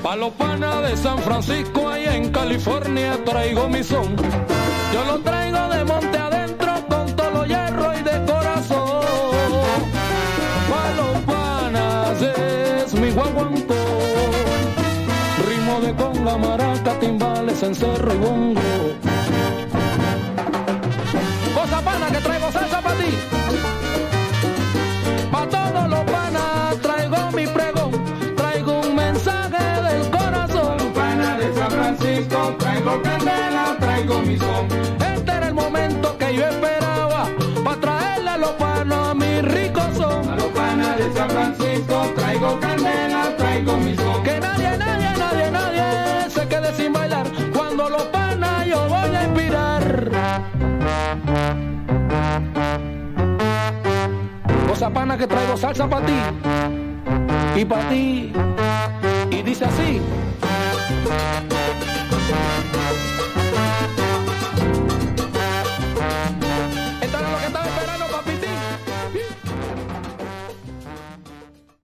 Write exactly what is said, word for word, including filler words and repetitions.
Pa' los panas de San Francisco, allá en California, traigo mi son. Yo lo traigo de monte adentro, con todo lo hierro y de corazón. Pa' los panas es mi guaguancó. Ritmo de conga, maraca, timbales, encerro y bongo. Cosa pana que traigo salsa pa' ti. Pa' todos los panas traigo mi pregón. Traigo un mensaje del corazón. Pa' los panas de San Francisco traigo candela, traigo mi son. Este era el momento que yo esperaba pa' traerle a los panas a mi rico son. Pa' los panas de San Francisco traigo candela, traigo mi son. Que nadie, nadie, nadie, nadie se quede sin bailar. Cuando los panas yo voy a inspirar. Cosa pana que traigo salsa pa' ti y pa' ti.